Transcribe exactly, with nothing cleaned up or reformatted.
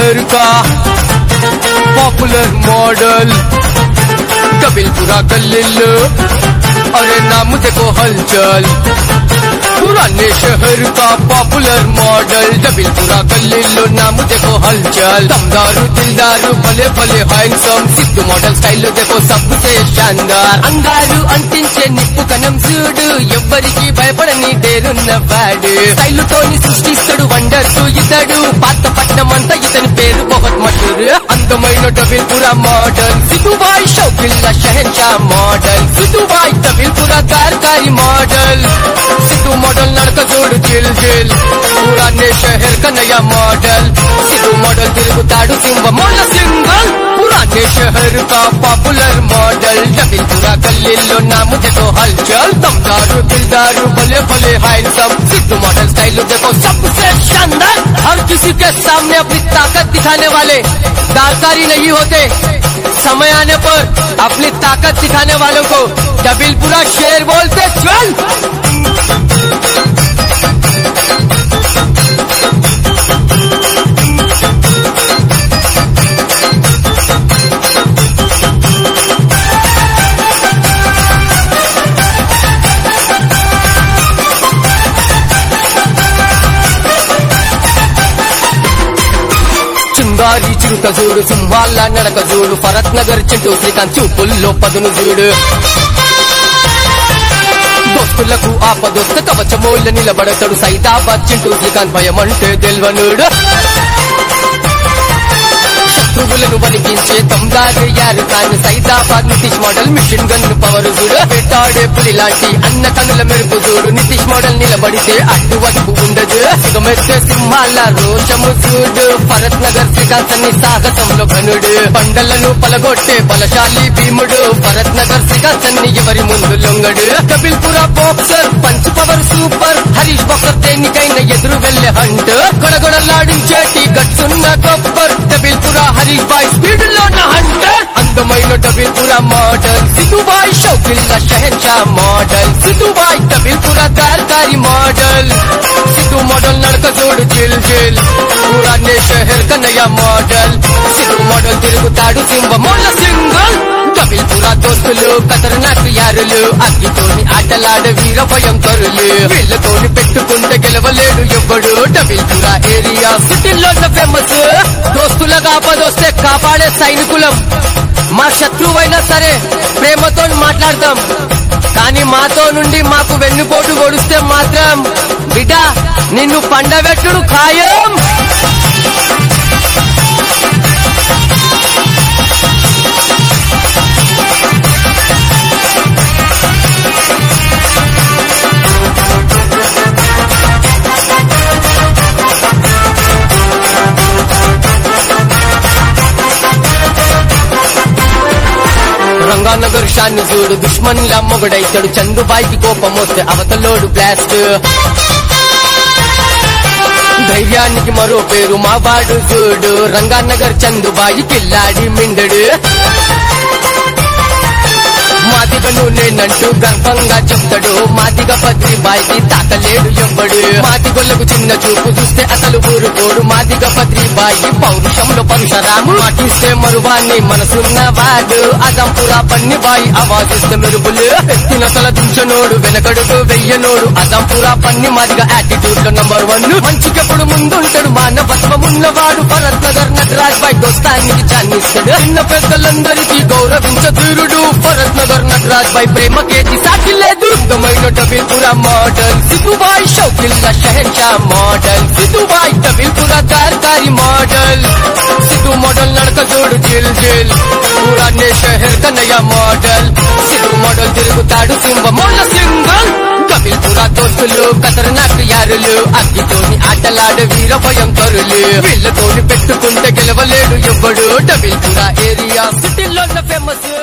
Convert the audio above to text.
शहर का popular model कबीलपुरा गल्लीलो, अरे नाम देखो हलचल। पुराने शहर का पॉपुलर मॉडल कबीलपुरा गल्लीलो, नाम देखो हलचल। दमदारू दिलदारू भले भले हैंडसम, सिद्धू मॉडल स्टाइल देखो सबसे शानदार। अंगारू अंटिंचे నిప్పు కణం చూడు, ఎవ్వరికి భయపడని డేరున్నవాడు। స్టైల్ తోని సృష్టిస్తాడు వండర్స్ ఇతడు, పాత పట్నం అంతా ఇతని పేరు బహుత్ మషూర్। అందమైన కబీల్పురా మॉडल సిద్ధూ భాయ్ షౌకిల్లా షహన్షా మॉडल, సిద్ధూ భాయ్ కబీల్పురా कारकारी मॉडल। सिद्धू मॉडल नड़का जोड़ जिल जिल, पुराने शहर का नया मॉडल। सिद्धू मॉडल तिरुगुताडु सिंह मोला सिंगल, पुराने शहर का पॉपुलर मॉडल कबीलपुरा गल्लीलो, नाम देखो हलचल। दमदारू दिलदारू भले भले हैंडसम, सिद्धू मॉडल स्टाइल देखो सबसे शानदार। हर किसी के सामने अपनी ताकत दिखाने वाले कारकारी नहीं होते, समय आने पर अपनी ताकत दिखाने वालों को कबीलपुरा शेर बोलते चल। చింగారి చిరుత చూడు, సింహాల నడక చూడు, భరత్ నగర్ చింటూ శ్రీకాంత్ చూపుల్లో పదును చూడు। దోస్తులకు ఆపదొస్త కవచమోళ్ళ నిలబడతాడు, సైదాబాద్ చింటూ శ్రీకాంత్ భయమంటే తెల్వనుడు। శత్రువులను వణికించే దమ్దార్ Yaru Khan, Saidabad Nitish model machine gun power చూడు। వేటాడే పులి లాంటి అన్న కనుల మెరుపు చూడు, నితీష్ మోడల్ నిలబడితే అడ్డు వడుపు ఉండదు। సిగమెత్తే సింహాల రోషము చూడు, భరత్ నగర్ శ్రీకాంత్ అన్ని సాహసంలో ఘనుడు। బండలను పలగొట్టే బలశాలి భీముడు, భరత్ నగర్ శ్రీకాంత్ అన్ని ఎవరి ముందు లొంగడు। Kabilpura boxer punch power super, Harish boxer దేనికైనా ఎదురు వెళ్లే హంట్। గొడగొడలాడించేటి గట్సున్న గొప్పర్, కబీల్పురా హరీష్ బాయ్ స్పీడ్ లో హంటర్। అందమైన కబీల్పురా మॉडल సిద్ధూ భాయ్ షౌకిల్లా షహన్షా మॉडल, సిద్ధూ భాయ్ కబీల్పురా कारकारी मॉडल। सिद्धू मॉडल नड़का जोड़ जिल जिल, पुराने शहर का नया मॉडल। सिद्धू मॉडल తిరుగుతాడు సింహ मोला सिंगल, కబీల్పురా దోస్తులు ఖతర్నాక్ యారులు, అగ్గితోని ఆటలాడ వీర భయంకరులు। వీళ్ళతోని పెట్టుకుంటే గెలవలేడు ఎవ్వడు, కబీల్పురా ఏరియా సిటీలో ఫేమస్। దోస్తులుగా ఆపదొస్తే కాపాడే సైనికులం, మా శత్రువైనా సరే ప్రేమతో మాట్లాడతాం, కానీ మాతో నుండి మాకు వెన్నుపోటు పొడిస్తే మాత్రం బిడ్డ నిన్ను పండబెట్టుడు ఖాయం। రంగానగర్ షాన్ చూడు, దుష్మన్లా మొగడైతాడు, చందుబాయికి కోపం వస్తే అవతలోడు బ్లాస్ట్। ధైర్యానికి మరో పేరు మా వాడు చూడు, రంగానగర్ చందుబాయి కిల్లాడి మిండడు। మాదిగను నేనంటూ గర్వంగా చెప్తాడు, మాదిగ పత్రి బాయికి తాకలేడు ఎవ్వడు। మాదిగొల్లకు చిన్న చూపు చూస్తే అసలు ఊరుకోడు, మాదిగ పత్రి బాయి పౌరుషంలో పరుషరాము। మాటిస్తే మరువాన్ని మనసున్న వాడు, అజంపురా పన్ని బాయి ఆవాజిస్తే మెరుపులు। ఎత్తిన తల దించనోడు వెనకడుగు వెయ్యనోడు, అజంపురా పన్ని మాదిగ యాటిట్యూడ్ లో నంబర్ వన్। మంచికెప్పుడు ముందుంటాడు, మానవత్వం ఉన్నవాడు, భరత్ నగర్ నటరాజ్ బాయ్ దోస్తానికి చాన్నిస్తాడు। చిన్న పెద్దలందరికీ గౌరవించ తీరుడు, భరత్ నగర్ నటరాజ్ బాయ్ ప్రేమకేటి సాటి లేదు। అందమైన కబీల్పురా మॉडल సిద్ధూ భాయ్ షౌకిల్లా షహన్షా మॉडल, సిద్ధూ భాయ్ కబీల్పురా कारकारी मॉडल। सिद्धू मॉडल नड़का जोड़ जिल जिल, पुराने शहर का नया मॉडल। सिद्धू मॉडल తిరుగుతాడు సింహ मोला सिंगल, కబీల్పురా దోస్తులు ఖతర్నాక్ యారులు, అగ్గితోని ఆటలాడ వీర భయంకరులు। వీళ్ళతోని పెట్టుకుంటే గెలవలేడు ఎవ్వడు, కబీల్పురా ఏరియా సిటీలో ఫేమస్।